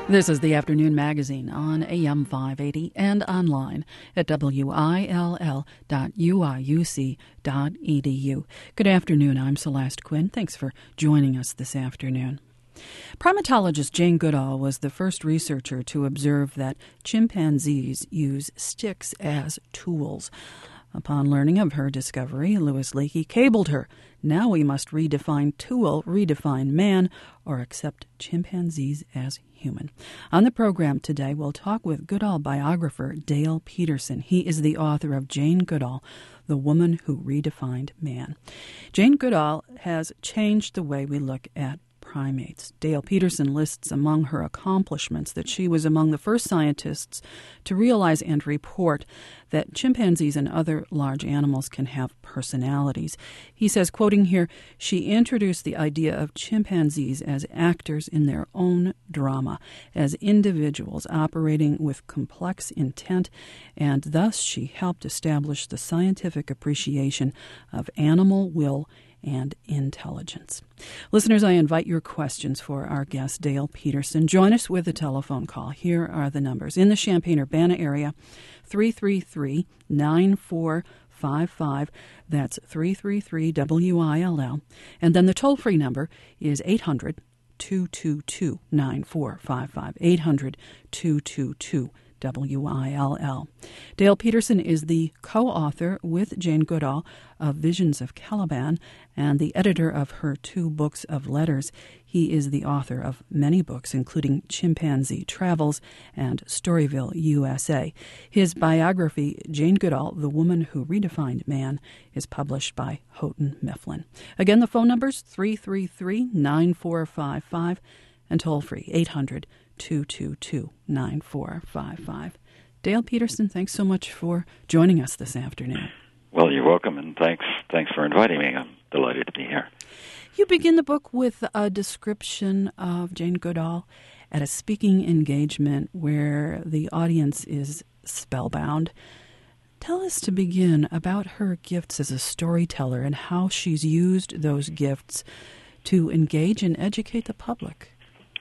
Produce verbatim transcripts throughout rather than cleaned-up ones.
This is the Afternoon Magazine on A M five eighty and online at W I L L dot U I U C dot E D U. Good afternoon. I'm Celeste Quinn. Thanks for joining us this afternoon. Primatologist Jane Goodall was the first researcher to observe that chimpanzees use sticks as tools. Upon learning of her discovery, Louis Leakey cabled her. Now we must redefine tool, redefine man, or accept chimpanzees as human. On the program today, we'll talk with Goodall biographer Dale Peterson. He is the author of Jane Goodall, The Woman Who Redefined Man. Jane Goodall has changed the way we look at primates. Dale Peterson lists among her accomplishments that she was among the first scientists to realize and report that chimpanzees and other large animals can have personalities. He says, quoting here, she introduced the idea of chimpanzees as actors in their own drama, as individuals operating with complex intent, and thus she helped establish the scientific appreciation of animal will and intelligence. Listeners, I invite your questions for our guest, Dale Peterson. Join us with a telephone call. Here are the numbers. In the Champaign-Urbana area, three three three, nine four five five. That's three three three W I L L. And then the toll-free number is eight hundred, two two two, nine four five five. eight hundred, two two two, W I L L. Dale Peterson is the co-author with Jane Goodall of Visions of Caliban and the editor of her two books of letters. He is the author of many books, including Chimpanzee Travels and Storyville, U S A. His biography, Jane Goodall, The Woman Who Redefined Man, is published by Houghton Mifflin. Again, the phone number's three three three, nine four five five and toll-free eight hundred, two two two, nine four five five. Dale Peterson, thanks so much for joining us this afternoon. Well, you're welcome, and thanks thanks for inviting me. I'm delighted to be here. You begin the book with a description of Jane Goodall at a speaking engagement where the audience is spellbound. Tell us to begin about her gifts as a storyteller and how she's used those gifts to engage and educate the public.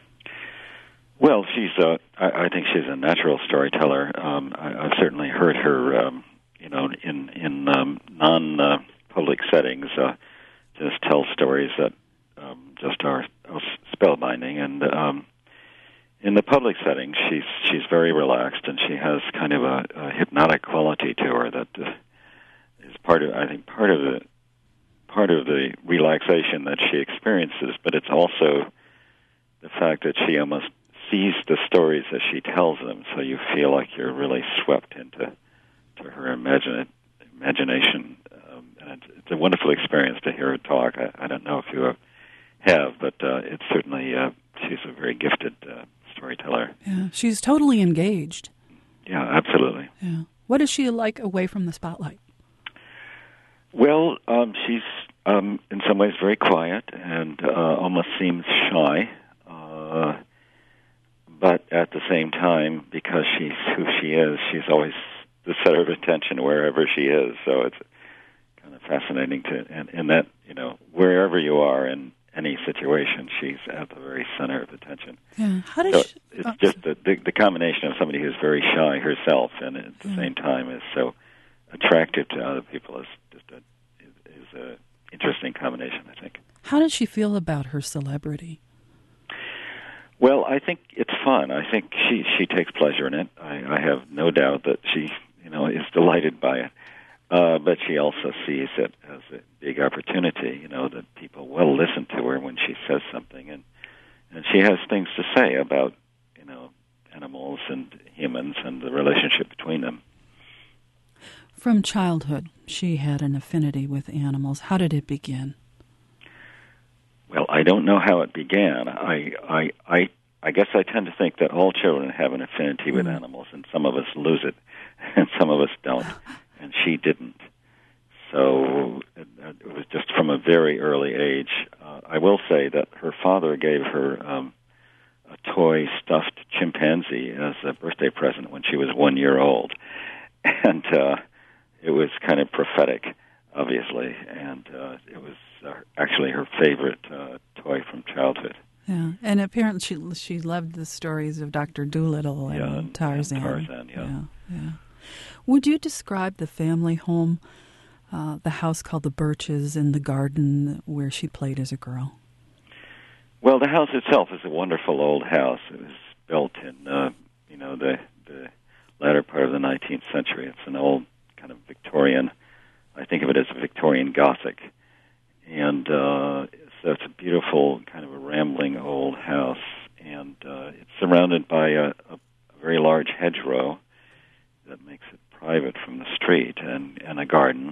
Well, she's a, I, I think she's a natural storyteller. Um, I, I've certainly heard her, um, you know, in in um, non-public uh, settings, uh, just tell stories that um, just are spellbinding. And um, in the public setting, she's she's very relaxed, and she has kind of a, a hypnotic quality to her that uh, is part of, I think, part of the part of the relaxation that she experiences. But it's also the fact that she almost sees the stories as she tells them, so you feel like you're really swept into to her imagine, imagination. Um, and it's, it's a wonderful experience to hear her talk. I, I don't know if you have, but uh, it's certainly, uh, she's a very gifted uh, storyteller. Yeah, she's totally engaged. Yeah, absolutely. Yeah. What is she like away from the spotlight? Well, um, she's um, in some ways very quiet and uh, almost seems shy. Uh, But at the same time, because she's who she is, she's always the center of attention wherever she is. So it's kind of fascinating to, and, and that, you know, wherever you are in any situation, she's at the very center of attention. Yeah. How does so she, it's oh, just the, the the combination of somebody who's very shy herself and at the yeah. same time is so attractive to other people is just a is, is a interesting combination, I think. How does she feel about her celebrity? Well, I think it's fun. I think she, she takes pleasure in it. I, I have no doubt that she, you know, is delighted by it. Uh, but she also sees it as a big opportunity, you know, that people will listen to her when she says something. And, and she has things to say about, you know, animals and humans and the relationship between them. From childhood, she had an affinity with animals. How did it begin? Well, I don't know how it began. I, I, I, I guess I tend to think that all children have an affinity with mm. animals, and some of us lose it, and some of us don't. And she didn't. So it, it was just from a very early age. Uh, I will say that her father gave her um, a toy stuffed chimpanzee as a birthday present when she was one year old, and uh, it was kind of prophetic, obviously, and uh, it was uh, actually her favorite uh, toy from childhood. Yeah, and apparently she she loved the stories of Doctor Dolittle and yeah, and, Tarzan. And Tarzan, yeah. yeah, yeah. Would you describe the family home, uh, the house called the Birches, in the garden where she played as a girl? Well, the house itself is a wonderful old house. It was built in, uh, you know, the the latter part of the nineteenth century. It's an old kind of Victorian. I think of it as a Victorian Gothic, and uh, so it's a beautiful kind of a rambling old house, and uh, it's surrounded by a, a, a very large hedgerow that makes it private from the street, and, and a garden.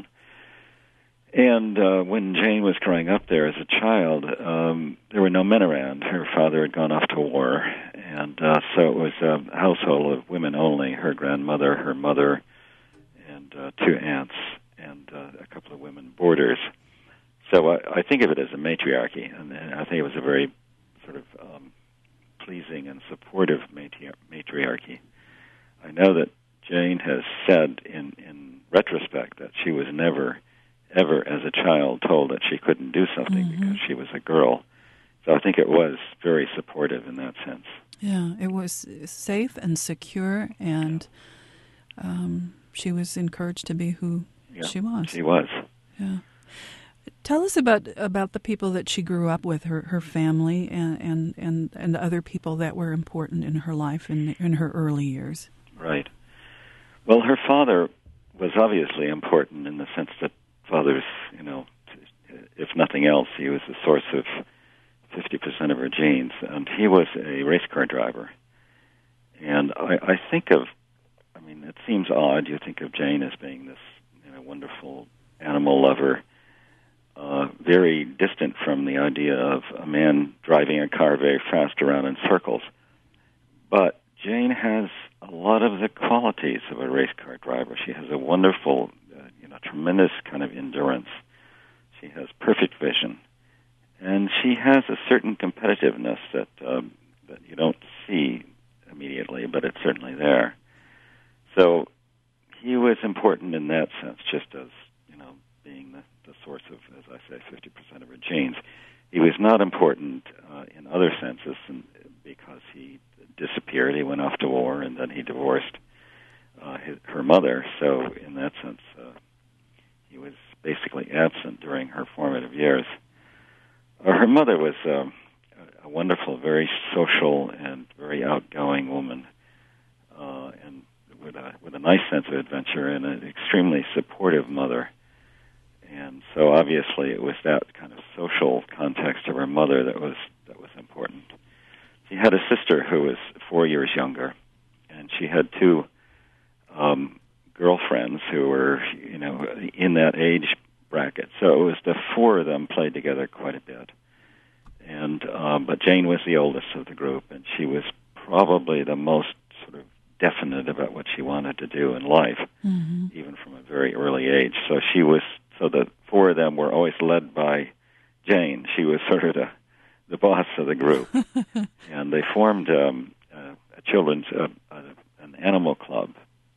And uh, when Jane was growing up there as a child, um, there were no men around. Her father had gone off to war, and uh, so it was a household of women only, her grandmother, her mother, and uh, two aunts, and uh, a couple of women boarders. So I, I think of it as a matriarchy, and I think it was a very sort of um, pleasing and supportive matri- matriarchy. I know that Jane has said in, in retrospect that she was never, ever as a child told that she couldn't do something mm-hmm. because she was a girl. So I think it was very supportive in that sense. Yeah, it was safe and secure, and yeah. um, she was encouraged to be who yeah, she was. She was. Yeah. Tell us about about the people that she grew up with, her, her family, and, and, and, and other people that were important in her life in in her early years. Right. Well, her father was obviously important in the sense that fathers, you know, if nothing else, he was the source of fifty percent of her genes, and he was a race car driver. And I, I think of, I mean, it seems odd, you think of Jane as being this, you know, wonderful animal lover, Uh, very distant from the idea of a man driving a car very fast around in circles. But Jane has a lot of the qualities of a race car driver. She has a wonderful, uh, you know, tremendous kind of endurance. She has perfect vision. And she has a certain competitiveness that, um, that you don't see immediately, but it's certainly there. So he was important in that sense, just as, you know, being the the source of, as I say, fifty percent of her genes. He was not important uh, in other senses, and because he disappeared, he went off to war, and then he divorced uh, his, her mother. So in that sense, uh, he was basically absent during her formative years. Uh, her mother was um, a wonderful, very social and very outgoing woman, uh, and with a, with a nice sense of adventure, and an extremely supportive mother. And so obviously it was that kind of social context of her mother that was that was important. She had a sister who was four years younger, and she had two um, girlfriends who were, you know, in that age bracket. So it was the four of them played together quite a bit. And um, but Jane was the oldest of the group, and she was probably the most sort of definite about what she wanted to do in life, mm-hmm. even from a very early age. So she was. So the four of them were always led by Jane. She was sort of the, the boss of the group. And they formed um, a, a children's, uh, uh, an animal club,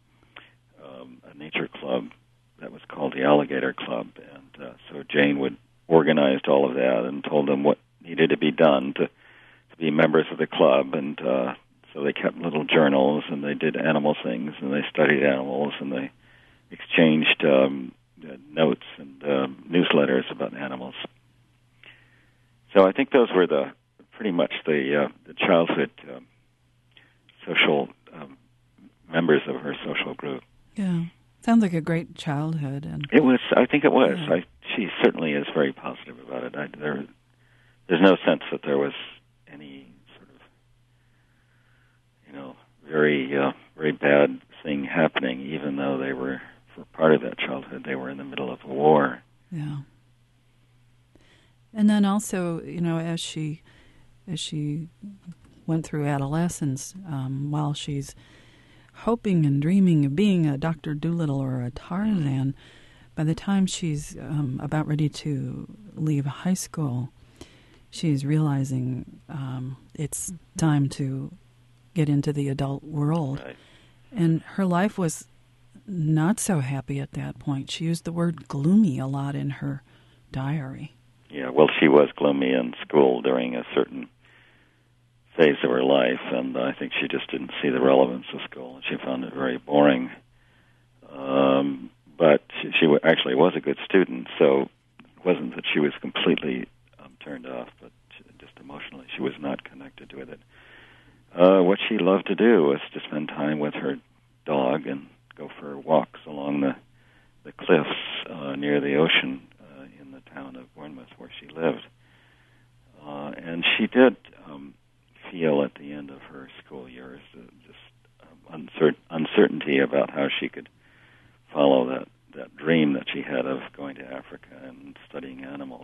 um, a nature club that was called the Alligator Club. And uh, so Jane would organized all of that and told them what needed to be done to, to be members of the club. And uh, so they kept little journals, and they did animal things, and they studied animals, and they exchanged Um, Uh, notes and uh, newsletters about animals. So I think those were the pretty much the uh, the childhood um, social um, members of her social group. Yeah, sounds like a great childhood. And it was. I think it was. Yeah. I, she certainly is very positive about it. I, there, there's no sense that there was any sort of, you know, very uh, very bad thing happening, even though they were. For part of that childhood, they were in the middle of a war. Yeah. And then also, you know, as she as she went through adolescence, um, while she's hoping and dreaming of being a Doctor Dolittle or a Tarzan, by the time she's um, about ready to leave high school, she's realizing um, it's time to get into the adult world. Right. And her life was not so happy at that point. She used the word gloomy a lot in her diary. Yeah, well, she was gloomy in school during a certain phase of her life, and I think she just didn't see the relevance of school, and she found it very boring. Um, but she, she w- actually was a good student, so it wasn't that she was completely um, turned off, but she, just emotionally she was not connected with it. Uh, what she loved to do was to spend time with her dog and go for walks along the, the cliffs uh, near the ocean uh, in the town of Bournemouth where she lived. Uh, and she did um, feel at the end of her school years uh, just um, uncer- uncertainty about how she could follow that, that dream that she had of going to Africa and studying animals.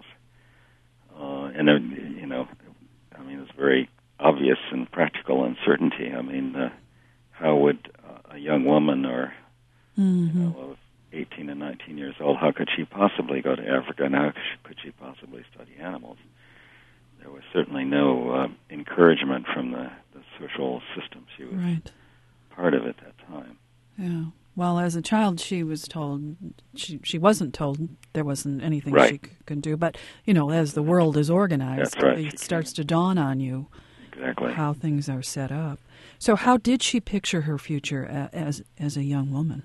Uh, and, uh, you know, I mean, it's very obvious and practical uncertainty. I mean, uh, how would uh, a young woman or, mm-hmm. you know, of eighteen and nineteen years old, how could she possibly go to Africa, and how could she possibly study animals? There was certainly no uh, encouragement from the, the social system. She was right. part of it at that time. Yeah. Well, as a child, she was told, she she wasn't told there wasn't anything right. she c- could do. But, you know, as the world is organized, That's right. it she starts can. to dawn on you exactly. how things are set up. So how did she picture her future a, as as a young woman?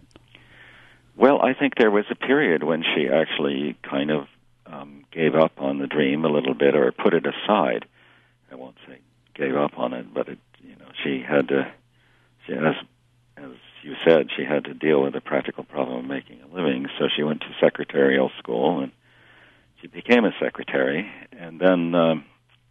Well, I think there was a period when she actually kind of um, gave up on the dream a little bit, or put it aside. I won't say gave up on it, but it, you know, she had to, she, as, as you said, she had to deal with the practical problem of making a living, so she went to secretarial school, and she became a secretary, and then um,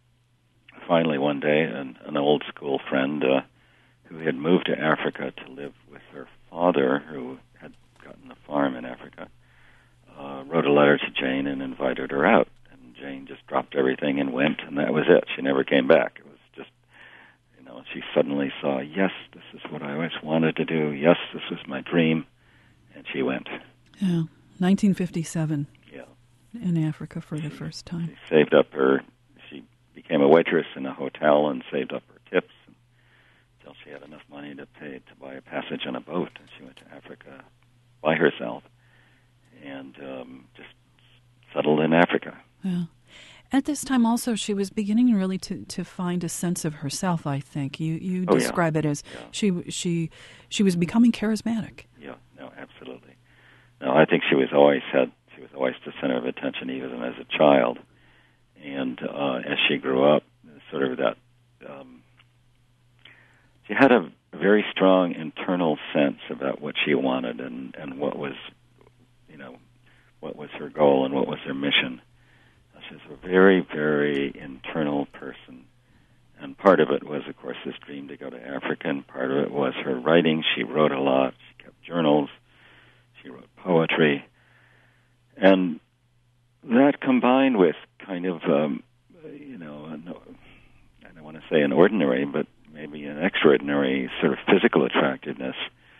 finally one day an, an old school friend uh, who had moved to Africa to live with her father, who had gotten a farm in Africa, uh, wrote a letter to Jane and invited her out. And Jane just dropped everything and went, and that was it. She never came back. It was just, you know, she suddenly saw, yes, this is what I always wanted to do. Yes, this was my dream. And she went. Yeah, nineteen fifty-seven. Yeah. In Africa for the first time. She saved up her, she became a waitress in a hotel and saved up her tips until she had enough money to pay to buy a passage on a boat. And she went to Africa by herself and um, just settled in Africa. Yeah. At this time also, she was beginning really to, to find a sense of herself, I think. You you oh, describe yeah. it as yeah. she she she was becoming charismatic. Yeah, no, absolutely. No, I think she was always had she was always the center of attention, even as a child. And uh, as she grew up, sort of that, um, she had a very strong internal sense about what she wanted and, and what was, you know, what was her goal and what was her mission. She's a very, very internal person. And part of it was, of course, this dream to go to Africa, and part of it was her writing. She wrote a lot. She kept journals. She wrote poetry. And that combined with kind of, um, you know, I don't want to say an ordinary, but maybe an extraordinary sort of physical attractiveness,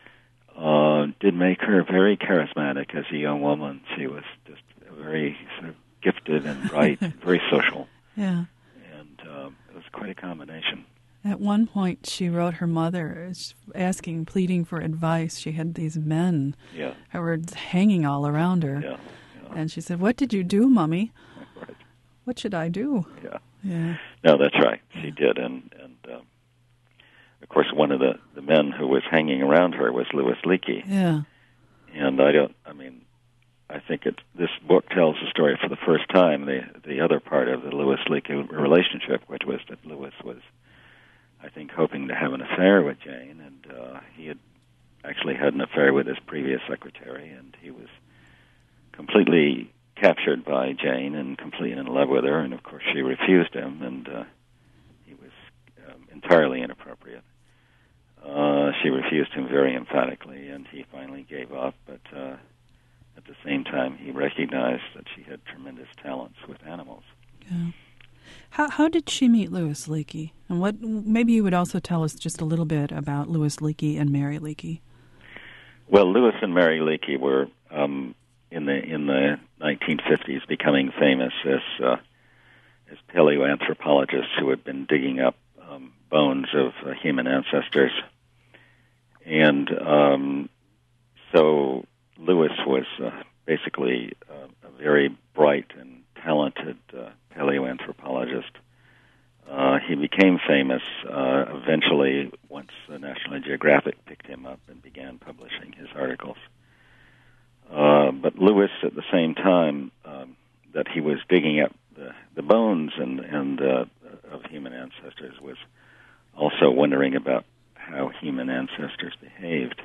uh, did make her very charismatic as a young woman. She was just very sort of gifted and bright, very social. Yeah. And um, it was quite a combination. At one point, she wrote her mother asking, pleading for advice. She had these men yeah. who were hanging all around her. Yeah. Yeah. And she said, "What did you do, Mommy? Right. What should I do?" Yeah. Yeah. No, that's right. She did. And, and um, of course, one of the, the men who was hanging around her was Louis Leakey. Yeah. And I don't, I mean, I think it, this book tells the story for the first time, the the other part of the Louis Leakey relationship, which was that Louis was, I think, hoping to have an affair with Jane, and uh, he had actually had an affair with his previous secretary, and he was completely captured by Jane and completely in love with her, and of course she refused him, and uh, he was um, entirely inappropriate. Uh, she refused him very emphatically, and he finally gave up, but uh, at the same time he recognized that she had tremendous talents with animals. Yeah. How how did she meet Louis Leakey? And what maybe you would also tell us just a little bit about Louis Leakey and Mary Leakey. Well, Louis and Mary Leakey were um, in the in the nineteen fifties becoming famous as uh, as paleoanthropologists who had been digging up um, bones of uh, human ancestors, and um, so Louis was uh, basically uh, a very bright and talented uh, paleoanthropologist. Uh, he became famous famous uh, eventually once uh, National Geographic picked him up and began publishing his articles. Uh, but Lewis, at the same time um, that he was digging up the, the bones and, and uh, of human ancestors, was also wondering about how human ancestors behaved.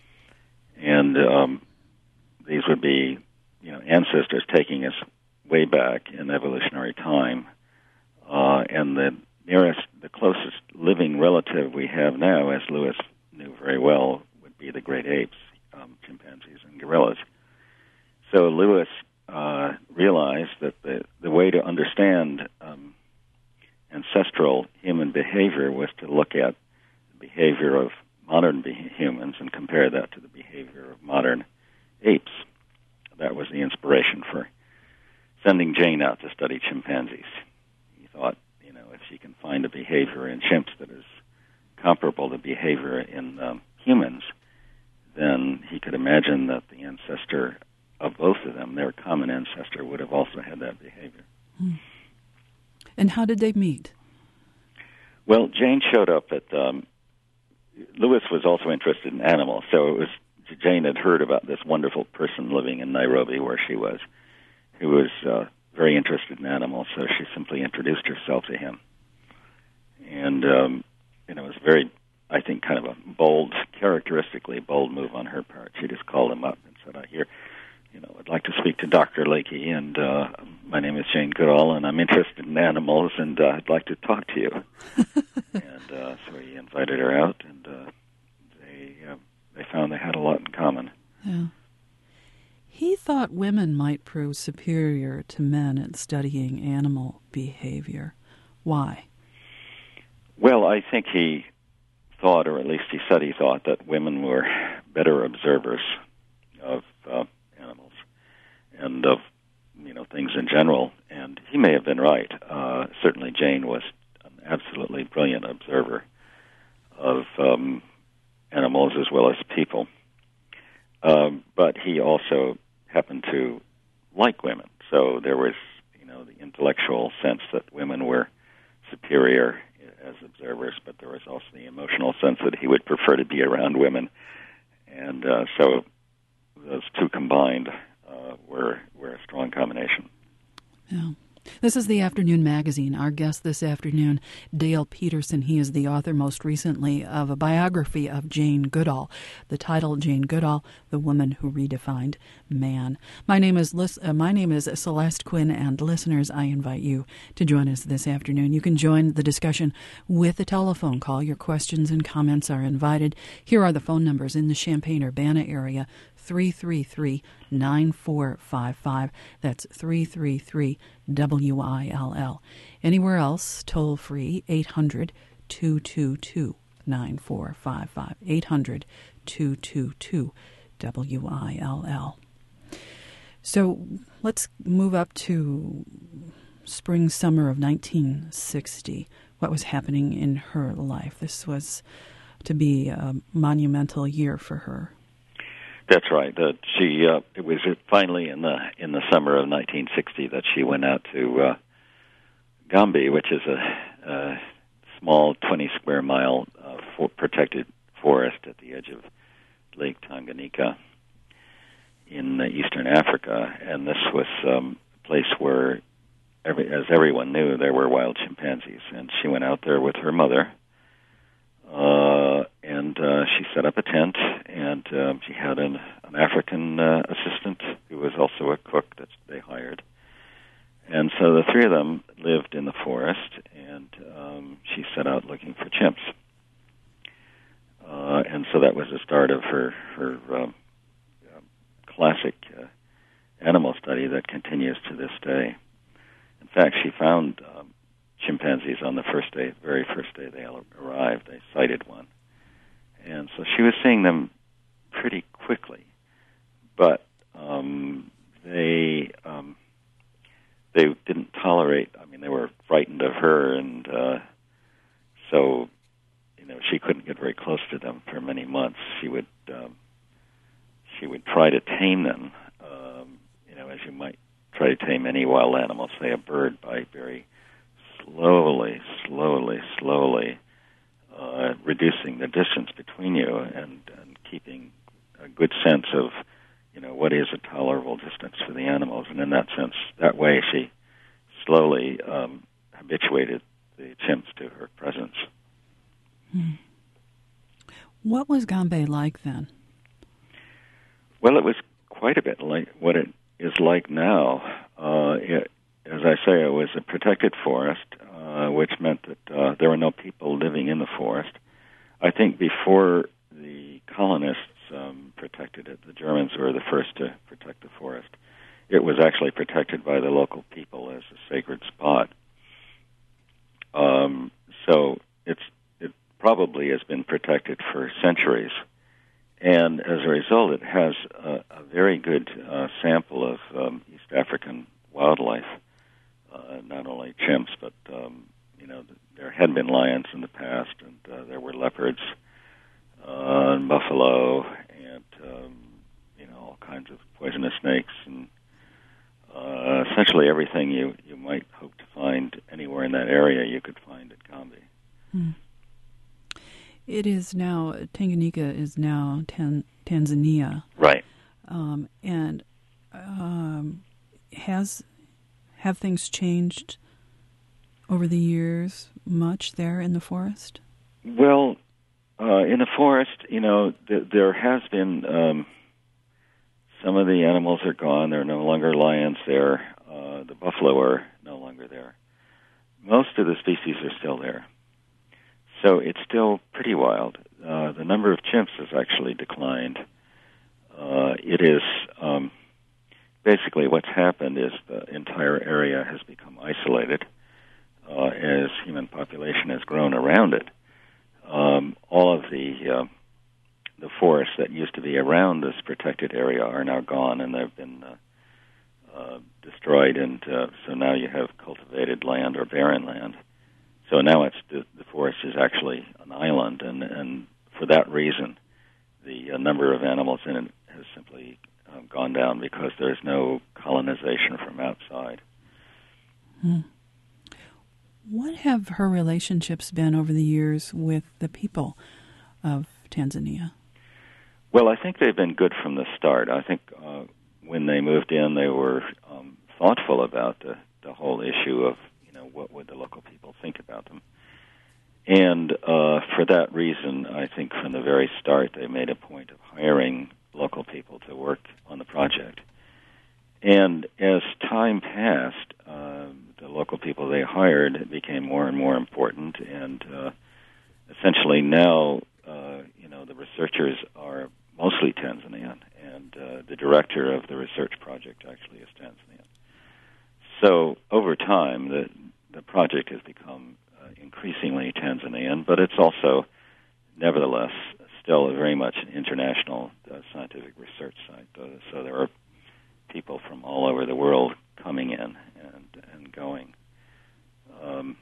And um, these would be, you know, ancestors taking us way back in evolutionary time. Uh, and the nearest, the closest living relative we have now, as Lewis knew very well, would be the great apes, um, chimpanzees and gorillas. So Lewis uh, realized that the, the way to understand um, ancestral human behavior was to look at the behavior of modern be- humans and compare that to the behavior of modern apes. That was the inspiration for sending Jane out to study chimpanzees. He thought, you know, if she can find a behavior in chimps that is comparable to behavior in um, humans, then he could imagine that the ancestor of both of them, their common ancestor, would have also had that behavior. Hmm. And how did they meet? Well, Jane showed up at... Um, Lewis was also interested in animals, so it was Jane had heard about this wonderful person living in Nairobi, where she was, who was uh, very interested in animals, so she simply introduced herself to him. And, um, you know, it was very, I think, kind of a bold, characteristically bold move on her part. She just called him up and said, I hear, you know, I'd like to speak to Doctor Lakey, and uh, my name is Jane Goodall, and I'm interested in animals, and uh, I'd like to talk to you. and uh, so he invited her out, and uh, they uh, they found they had a lot in common. Yeah. He thought women might prove superior to men at studying animal behavior. Why? Well, I think he thought, or at least he said he thought, that women were better observers of uh, animals and of, you know, things in general. And he may have been right. Uh, certainly Jane was an absolutely brilliant observer of um, animals as well as people. Um, but he also happened to like women. So there was, you know, the intellectual sense that women were superior as observers, but there was also the emotional sense that he would prefer to be around women. And uh, so those two combined uh, were, were a strong combination. Yeah. This is the Afternoon Magazine. Our guest this afternoon, Dale Peterson. He is the author most recently of a biography of Jane Goodall. The title, Jane Goodall, The Woman Who Redefined Man. My name is uh, my name is Celeste Quinn, and listeners, I invite you to join us this afternoon. You can join the discussion with a telephone call. Your questions and comments are invited. Here are the phone numbers in the Champaign-Urbana area. three three three, nine four five five. That's three three three, W I L L. Anywhere else, toll free, eight hundred, two two two, nine four five five. eight hundred, two two two, W I L L. So let's move up to spring, summer of nineteen sixty. What was happening in her life? This was to be a monumental year for her. That's right. Uh, she uh, it was finally in the in the summer of nineteen sixty that she went out to uh, Gombe, which is a, a small twenty square mile uh, for protected forest at the edge of Lake Tanganyika in uh, eastern Africa, and this was um, a place where, every, as everyone knew, there were wild chimpanzees, and she went out there with her mother. Uh, and uh, she set up a tent, and uh, she had an, an African uh, assistant who was also a cook that they hired. And so the three of them lived in the forest, and um, she set out looking for chimps. Uh, and so that was the start of her, her um, uh, classic uh, animal study that continues to this day. In fact, she found um, chimpanzees on the first day, very first day they arrived. They sighted one. And so she was seeing them pretty quickly. But um, they um, they didn't tolerate, I mean, they were frightened of her, and uh, so, you know, she couldn't get very close to them for many months. She would um, she would try to tame them, um, you know, as you might try to tame any wild animal, say a bird, by very slowly, slowly, slowly uh, reducing the distance between you and, and keeping a good sense of, you know, what is a tolerable distance for the animals. And in that sense, that way she slowly um, habituated the chimps to her presence. Hmm. What was Gombe like then? Well, it was quite a bit like what it is like now. Uh, it, as I say, it was a protected forest, uh, which meant that uh, there were no people living in the forest. I think before the colonists um, protected it, the Germans were the first to protect the forest. It was actually protected by the local people as a sacred spot. Um, so it's it probably has been protected for centuries. And as a result, it has a, a very good uh, sample of um, East African wildlife, uh, not only chimps, but, um, you know, there had been lions in the past, and uh, there were leopards, uh, and buffalo, and, um, you know, all kinds of poisonous snakes, and uh, essentially everything you, you might hope to find anywhere in that area you could find at Gombe. Hmm. It is now, Tanganyika is now Tan- Tanzania. Right. Um, and um, has have things changed over the years much there in the forest? Well, uh, in the forest, you know, th- there has been, um, some of the animals are gone. There are no longer lions there. Uh, the buffalo are no longer there. Most of the species are still there. So it's still pretty wild. Uh, the number of chimps has actually declined. Uh, it is um, basically what's happened is the entire area has become isolated uh, as human population has grown around it. Um, all of the uh, the forests that used to be around this protected area are now gone, and they've been uh, uh, destroyed, and uh, so now you have cultivated land or barren land. So now it's the, the forest is actually an island, and, and for that reason, the uh, number of animals in it has simply um, gone down because there's no colonization from outside. Hmm. What have her relationships been over the years with the people of Tanzania? Well, I think they've been good from the start. I think uh, when they moved in, they were um, thoughtful about the, the whole issue of, you know, what would the local people think about them. And uh, for that reason, I think from the very start, they made a point of hiring local people to work on the project. And as time passed, uh, the local people they hired became more and more important, and uh, essentially now, uh, you know, the researchers are mostly Tanzanian, and uh, the director of the research project actually is Tanzanian. So over time, the the project has become uh, increasingly Tanzanian, but it's also, nevertheless, still very much an international uh, scientific research site. Uh, so there are people from all over the world coming in and and going. Um,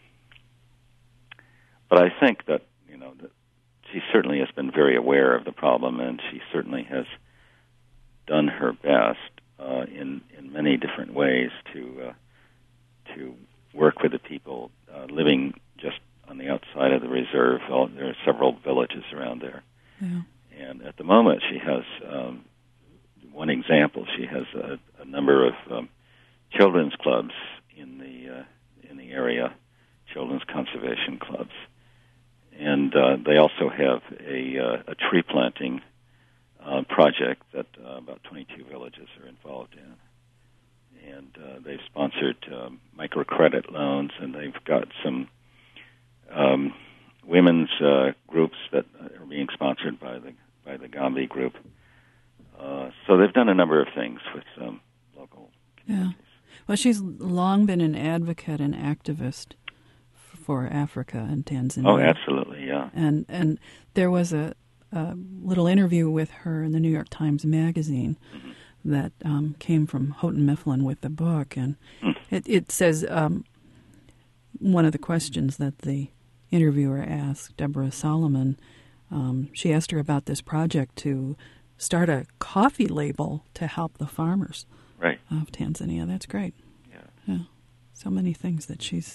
but I think that, you know, that she certainly has been very aware of the problem, and she certainly has done her best uh, in in many different ways to uh, to work with the people uh, living just on the outside of the reserve. Well, there are several villages around there, yeah. And at the moment she has um, one example. She has a, a number of um, children's clubs in the uh, in the area, children's conservation clubs. And uh, they also have a, uh, a tree planting uh, project that uh, about twenty-two villages are involved in. And uh, they've sponsored um, microcredit loans, and they've got some um, women's uh, groups that are being sponsored by the by the Gombe group. Uh, so they've done a number of things with um, local communities. Yeah. Well, she's long been an advocate and activist for Africa and Tanzania. Oh, absolutely, yeah. And and there was a, a little interview with her in the New York Times Magazine mm-hmm. that um, came from Houghton Mifflin with the book, and mm. it, it says um, one of the questions that the interviewer asked Deborah Solomon, um, she asked her about this project to start a coffee label to help the farmers right. of Tanzania. That's great. Yeah. Yeah. So many things that she's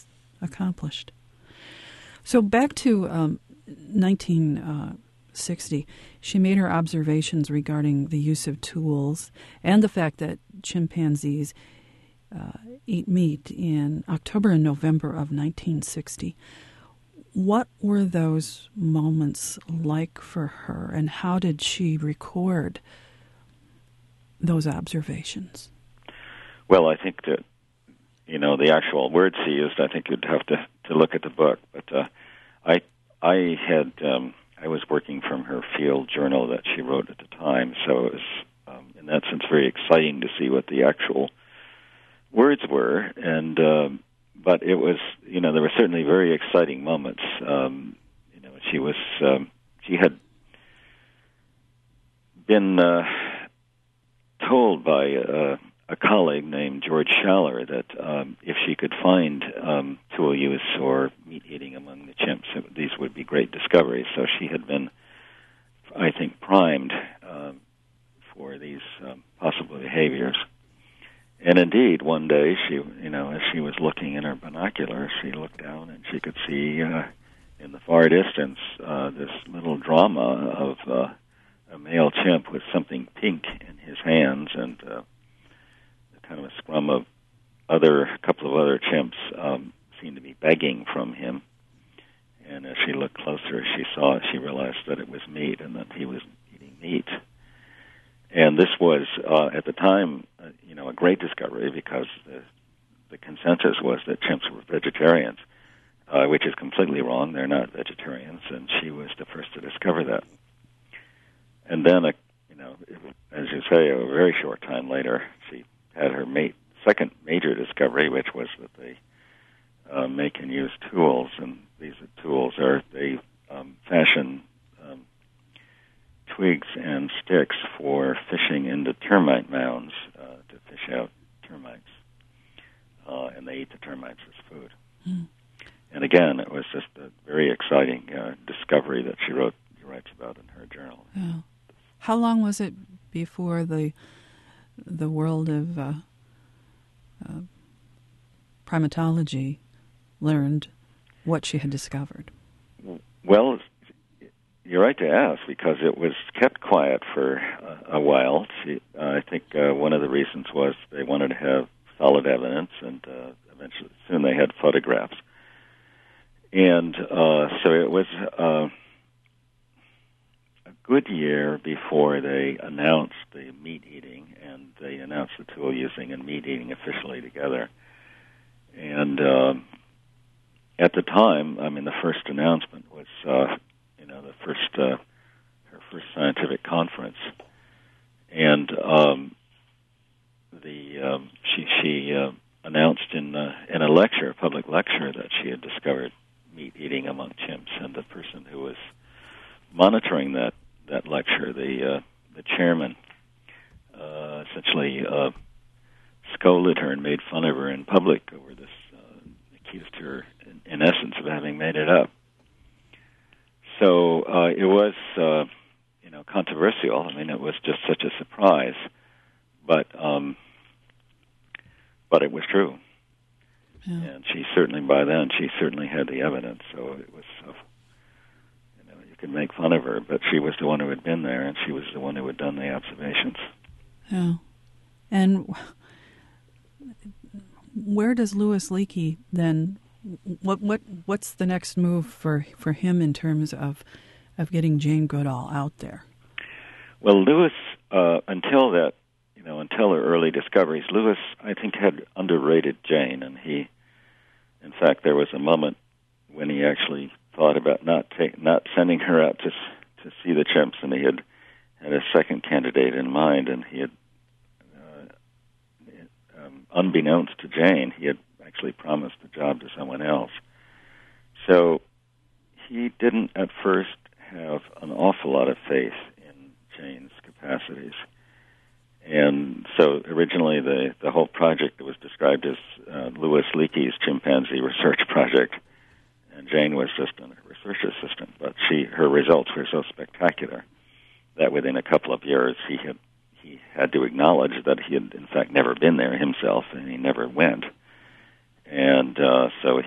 accomplished. So back to um, nineteen sixty, she made her observations regarding the use of tools and the fact that chimpanzees uh, eat meat in October and November of nineteen sixty. What were those moments like for her, and how did she record those observations? Well, I think that, you know, the actual words she used, I think you'd have to, to look at the book. But uh, I I had um, I was working from her field journal that she wrote at the time, so it was um, in that sense very exciting to see what the actual words were. And um, but it was, you know, there were certainly very exciting moments. Um, you know, she was um, she had been uh, told by uh, a colleague named George Schaller that um, if she could find um, tool use or meat eating among the chimps, it, these would be great discoveries. So she had been, I think, primed um, for these um, possible behaviors. And indeed, one day, she, you know, as she was looking in her binoculars, she looked down and she could see uh, in the far distance uh, this little drama of uh, a male chimp with something pink in his hands, and uh, kind of a scrum of other, a couple of other chimps um, seemed to be begging from him. And as she looked closer, she saw it. She realized that it was meat and that he was eating meat. And this was, uh, at the time, uh, you know, a great discovery, because the, the consensus was that chimps were vegetarians, uh, which is completely wrong. They're not vegetarians, and she was the first to discover that. And then, a, you know, as you say, a very short time later, she had her mate, second major discovery, which was that they uh, make and use tools, and these tools are, they um, fashion um, twigs and sticks for fishing into termite mounds uh, to fish out termites, uh, and they eat the termites as food. Mm. And again, it was just a very exciting uh, discovery that she wrote, she writes about in her journal. Yeah. How long was it before the the world of uh, uh, primatology learned what she had discovered? Well, you're right to ask, because it was kept quiet for uh, a while. She, uh, I think uh, one of the reasons was they wanted to have solid evidence, and uh, eventually soon they had photographs. And uh, so it was uh, a good year before they announced the meat eating, and they announced the tool using and meat eating officially together. And uh, at the time, I mean, the first announcement was, uh, you know, the first uh, her first scientific conference, and um, the um, she she uh, announced in uh, in a lecture, a public lecture, that she had discovered meat eating among chimps, and the person who was monitoring that that lecture, the uh, the chairman, uh, essentially uh, scolded her and made fun of her in public over this, uh, accused her, in, in essence, of having made it up. So uh, it was, uh, you know, controversial. I mean, it was just such a surprise, but um, but it was true. Yeah. And she certainly, by then, she certainly had the evidence. So it was, uh, you know, you could make fun of her, but she was the one who had been there, and she was the one who had done the observations. Yeah. And where does Louis Leakey then? What what what's the next move for, for him in terms of of getting Jane Goodall out there? Well, Louis, uh, until that, you know, until her early discoveries, Louis, I think, had underrated Jane, and he, in fact, there was a moment when he actually thought about not take, not sending her out to to see the chimps, and he had had a second candidate in mind, and he had, uh, um, unbeknownst to Jane, he had actually promised the job to someone else. So he didn't at first have an awful lot of faith in Jane's capacities. And so originally the, the whole project was described as uh, Louis Leakey's chimpanzee research project, and Jane was just a research assistant. But she her results were so spectacular that within a couple of years he had he had to acknowledge that he had in fact never been there himself, and he never went. And uh, so he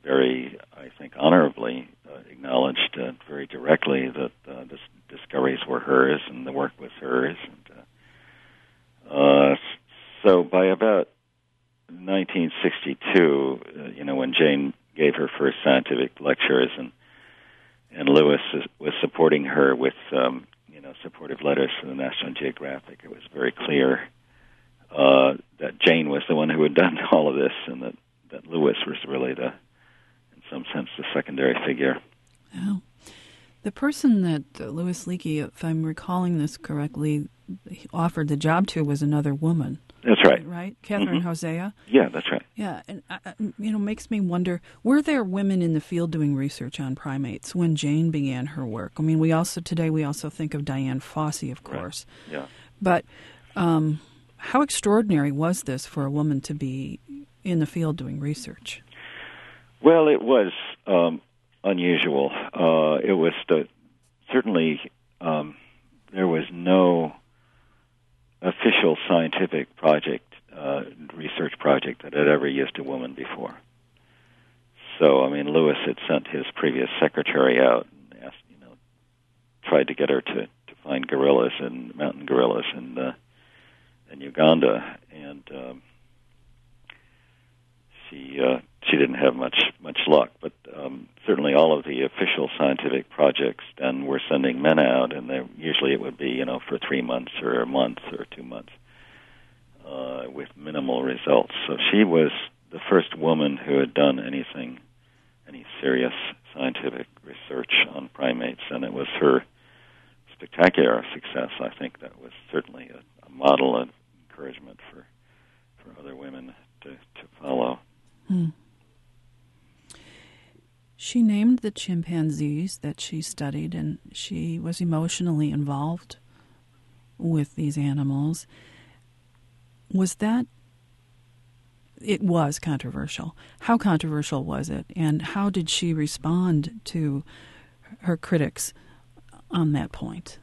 very, I think, honorably uh, acknowledged uh, very directly that uh, the discoveries were hers and the work was hers. And, uh, uh, so by about nineteen sixty-two, uh, you know, when Jane gave her first scientific lectures and and Lewis was supporting her with, um, you know, supportive letters to the National Geographic, it was very clear uh, that Jane was the one who had done all of this, and that, that Lewis was really the, in some sense, the secondary figure. Oh. The person that uh, Louis Leakey, if I'm recalling this correctly, offered the job to was another woman. That's right. Right? Catherine Mm-hmm. Hosea? Yeah, that's right. Yeah, and uh, you know, makes me wonder, were there women in the field doing research on primates when Jane began her work? I mean, we also, today we also think of Diane Fossey, of course. Right. Yeah. But um, how extraordinary was this for a woman to be in the field doing research? Well, it was um, unusual. Uh, it was the, certainly um, there was no official scientific project, uh, research project that had ever used a woman before. So, I mean, Lewis had sent his previous secretary out and asked, you know, tried to get her to, to find gorillas and mountain gorillas in uh, in Uganda, and um, she uh, she didn't have much much luck. But um, certainly, all of the official scientific projects then were sending men out, and they, usually it would be, you know, for three months or a month or two months uh, with minimal results. So she was the first woman who had done anything, any serious scientific research on primates, and it was her spectacular success. I think that was certainly a, a model and encouragement for for other women to, to follow. Hmm. She named the chimpanzees that she studied, and she was emotionally involved with these animals. Was that... It was controversial. How controversial was it, and how did she respond to her critics on that point?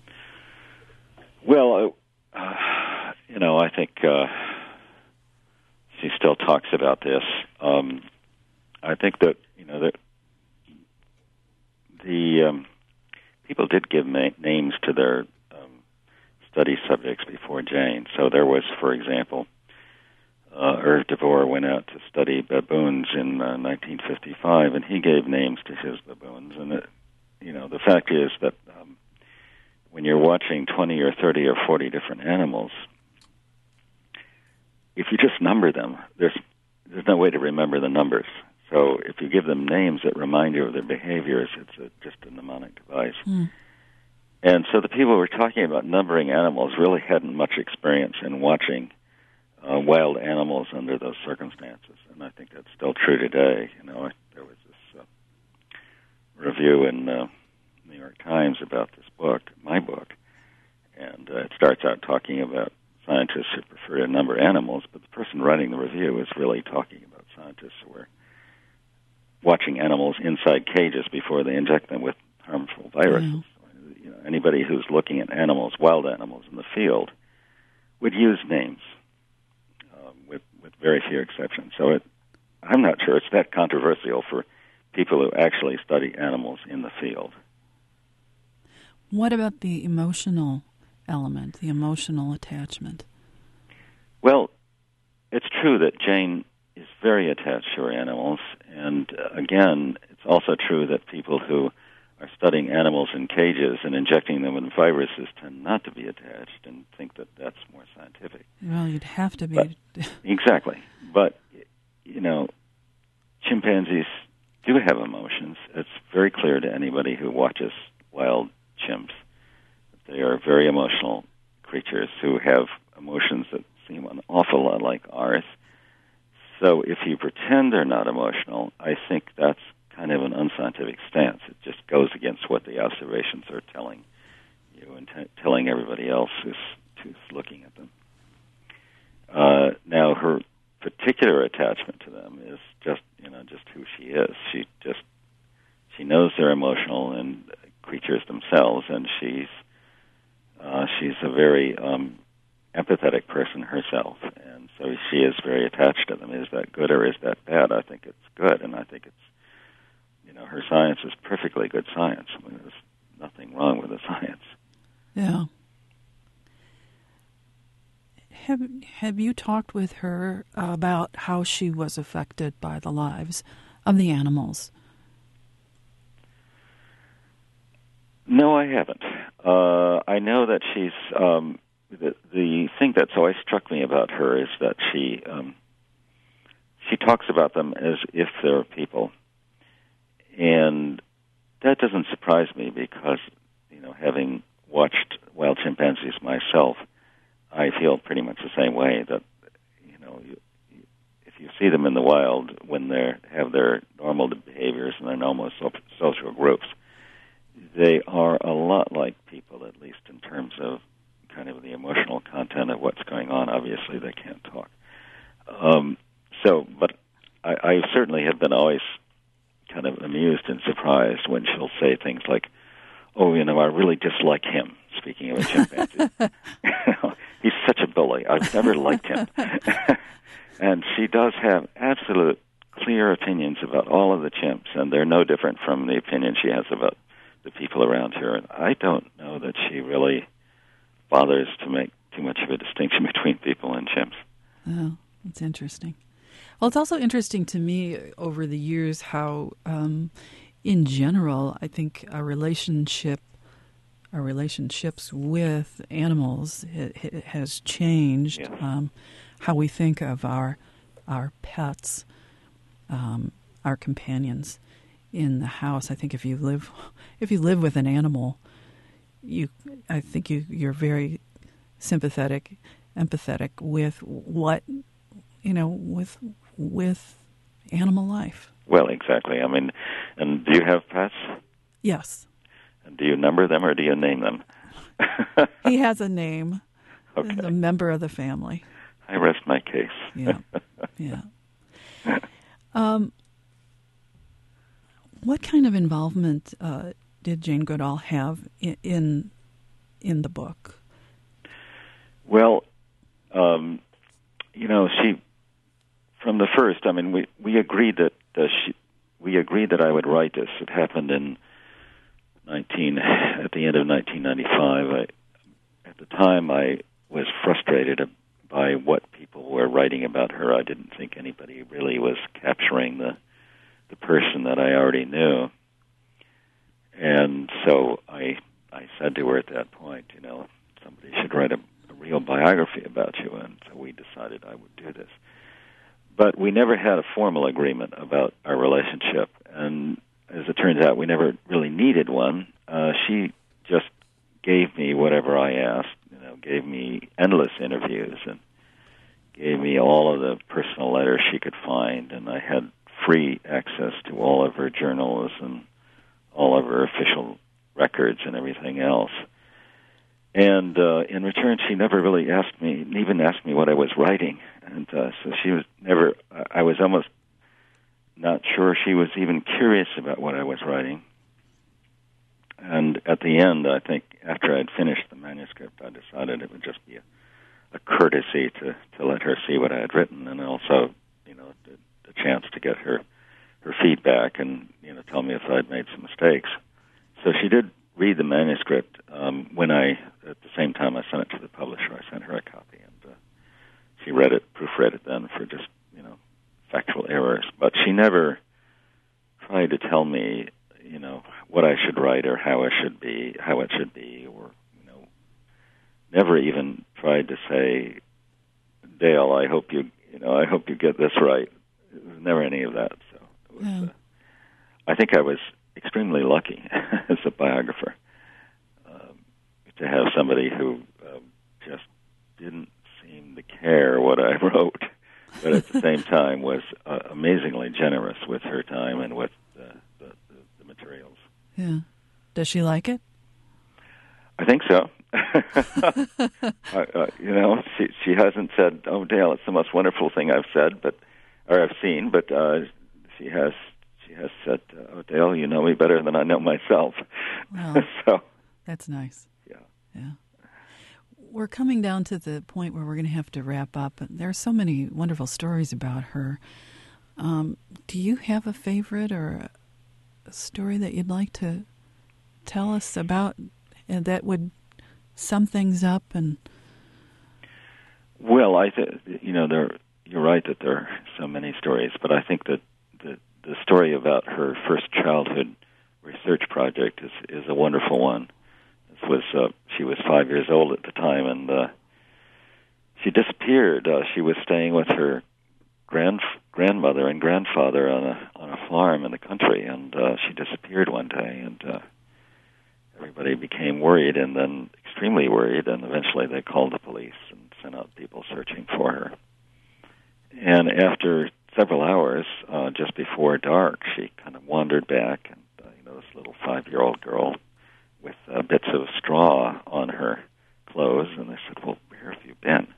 Well, uh, you know, I think uh, she still talks about this. Um, I think that, you know, that the um, people did give ma- names to their um, study subjects before Jane. So there was, for example, Uh, Hervé Devore went out to study baboons in uh, nineteen fifty-five, and he gave names to his baboons. And, it, you know, the fact is that um, when you're watching twenty or thirty or forty different animals, if you just number them, there's there's no way to remember the numbers. So if you give them names that remind you of their behaviors, it's a, just a mnemonic device. Mm. And so the people who were talking about numbering animals really hadn't much experience in watching Uh, wild animals under those circumstances, and I think that's still true today. You know, I, there was this uh, review in uh, New York Times about this book, my book, and uh, it starts out talking about scientists who prefer to number animals, but the person writing the review is really talking about scientists who are watching animals inside cages before they inject them with harmful viruses. Mm. You know, anybody who's looking at animals, wild animals in the field, would use names. With, with very few exceptions. So it, I'm not sure it's that controversial for people who actually study animals in the field. What about the emotional element, the emotional attachment? Well, it's true that Jane is very attached to her animals, and uh, again, it's also true that people who are studying animals in cages and injecting them with viruses tend not to be attached and think that that's more scientific. Well, you'd have to be. But, exactly. But, you know, chimpanzees do have emotions. It's very clear to anybody who watches wild chimps. They are very emotional creatures who have emotions that seem an awful lot like ours. So if you pretend they're not emotional, I think that's kind of an unscientific stance. It just goes against what the observations are telling you and t- telling everybody else who's, who's looking at them. Uh, now, her particular attachment to them is just, you know, just who she is. She just, she knows they're emotional and creatures themselves, and she's, uh, she's a very um, empathetic person herself, and and so she is very attached to them. Is that good or is that bad? I think it's good, and I think it's, you know, her science is perfectly good science. I mean, there's nothing wrong with the science. Yeah. Have Have you talked with her about how she was affected by the lives of the animals? No, I haven't. Uh, I know that she's um, the the thing that's always struck me about her is that she um, she talks about them as if they're people, and that doesn't surprise me because, you know, having watched wild chimpanzees myself, I feel pretty much the same way. That, you know, you, you, if you see them in the wild when they have their normal behaviors and their normal so, social groups, they are a lot like people, at least in terms of kind of the emotional content of what's going on. Obviously, they can't talk. Um, so, but I, I certainly have been always kind of amused and surprised when she'll say things like, "Oh, you know, I really dislike him," speaking of a chimpanzee. He's such a bully. I've never liked him. And she does have absolute clear opinions about all of the chimps, and they're no different from the opinion she has about the people around her. And I don't know that she really bothers to make too much of a distinction between people and chimps. Oh, that's interesting. Well, it's also interesting to me over the years how, um, in general, I think our relationship, our relationships with animals it, it has changed. Yes. Um, how we think of our our pets, um, our companions in the house. I think if you live if you live with an animal, you I think you you're very sympathetic, empathetic with what you know with with animal life. Well, exactly. I mean, and do you have pets? Yes. And do you number them or do you name them? He has a name. Okay. He's a member of the family. I rest my case. Yeah, yeah. Um, what kind of involvement uh, did Jane Goodall have in, in in the book? Well, um, you know, she from the first. I mean, we we agreed that uh, she we agreed that I would write this. It happened in nineteen at the end of nineteen ninety-five. I, at the time, I was frustrated by what people were writing about her. I didn't think anybody really was capturing the the person that I already knew. And so I I said to her at that point, you know, somebody should write a, a real biography about you. And so we decided I would do this. But we never had a formal agreement about our relationship. And as it turns out, we never really needed one. Uh, she just gave me whatever I asked. You know, gave me endless interviews and gave me all of the personal letters she could find, and I had free access to all of her journals and all of her official records and everything else. And uh, in return, she never really asked me, even asked me what I was writing. And uh, so she was never, I was almost not sure she was even curious about what I was writing. And at the end, I think, after I'd finished the manuscript, I decided it would just be a, a courtesy to, to let her see what I had written, and also, you know, the, the chance to get her her feedback and, you know, tell me if I'd made some mistakes. So she did read the manuscript um, when I, at the same time I sent it to the publisher, I sent her a copy, and uh, she read it, proofread it then for just, you know, factual errors. But she never tried to tell me, you know, what I should write or how it should be, how it should be, or, you know, never even tried to say, Dale, I hope you, you know, I hope you get this right. It was never any of that. So it was, Yeah. uh, I think I was extremely lucky as a biographer um, to have somebody who um, just didn't seem to care what I wrote, but at the same time was uh, amazingly generous with her time and with uh, the, the, the materials. Yeah. Does she like it? I think so. uh, uh, you know, she she hasn't said, "Oh, Dale, it's the most wonderful thing I've said," but or I've seen, but uh, she has she has said, "Oh, Dale, you know me better than I know myself." Well, so that's nice. yeah, Yeah. we're coming down to the point where we're going to have to wrap up. There are so many wonderful stories about her. Um, do you have a favorite or a story that you'd like to tell us about and that would sum things up? And well, I th- you know, there you're right that there are so many stories, but I think that the the story about her first childhood research project is is a wonderful one. This was uh, she was five years old at the time, and uh, she disappeared. Uh, she was staying with her grand grandmother and grandfather on a on a farm in the country, and uh, she disappeared one day, and uh, everybody became worried, and then extremely worried, and eventually they called the police and sent out people searching for her. And after several hours, uh, just before dark, she kind of wandered back, and uh, you know, this little five-year-old girl with uh, bits of straw on her clothes, and they said, "Well, where have you been?"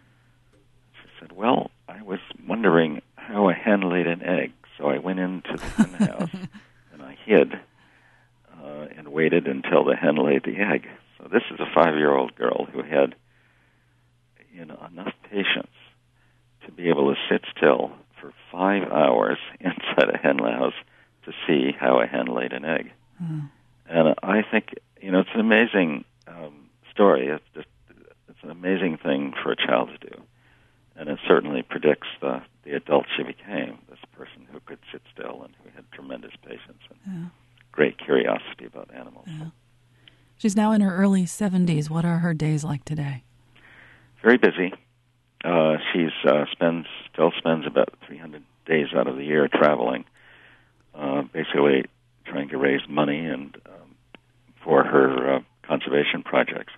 She said, "Well, I was wondering how a hen laid an egg, so I went into the hen house and I hid uh, and waited until the hen laid the egg." So this is a five-year-old girl who had, you know, enough patience to be able to sit still for five hours inside a hen house to see how a hen laid an egg. Mm. And I think, you know, it's an amazing um, story. It's just, it's an amazing thing for a child to do. And it certainly predicts the, the adult she became, this person who could sit still and who had tremendous patience and yeah. great curiosity about animals. Yeah. She's now in her early seventies. What are her days like today? Very busy. Uh, she's uh, spends still spends about three hundred days out of the year traveling, uh, basically trying to raise money and um, for her uh, conservation projects.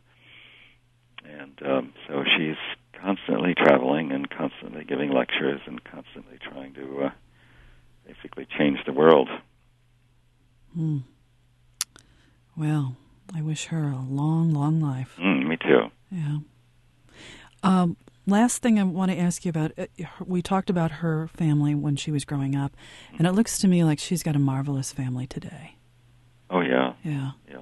And um, so she's constantly traveling and constantly giving lectures and constantly trying to uh, basically change the world. Hmm. Well, I wish her a long, long life. Mm, me too. Yeah. Um, last thing I want to ask you about, uh, we talked about her family when she was growing up, and it looks to me like she's got a marvelous family today. Oh, yeah. Yeah. Yeah.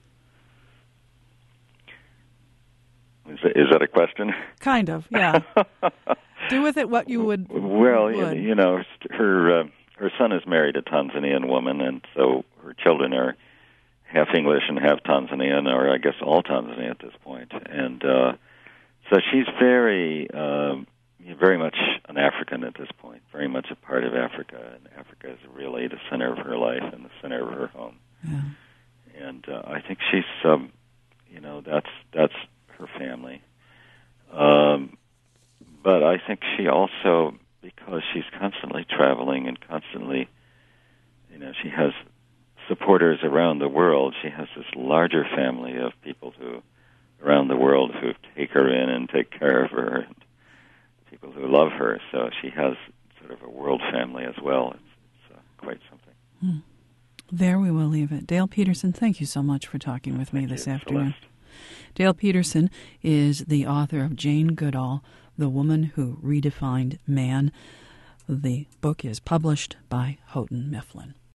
Is that, is that a question? Kind of, yeah. Do with it what you would. Well, would. you know, her uh, her son is married a Tanzanian woman, and so her children are half English and half Tanzanian, or I guess all Tanzanian at this point. And uh, so she's very, uh, very much an African at this point, very much a part of Africa, and Africa is really the center of her life and the center of her home. Yeah. And uh, I think she's, um, you know, that's that's her family. Um, but I think she also, because she's constantly traveling and constantly, you know, she has supporters around the world. She has this larger family of people who, around the world, who take her in and take care of her, and people who love her. So she has sort of a world family as well. It's, it's uh, quite something. Hmm. There we will leave it. Dale Peterson, thank you so much for talking with thank me this you, afternoon. Celeste. Dale Peterson is the author of Jane Goodall, The Woman Who Redefined Man. The book is published by Houghton Mifflin.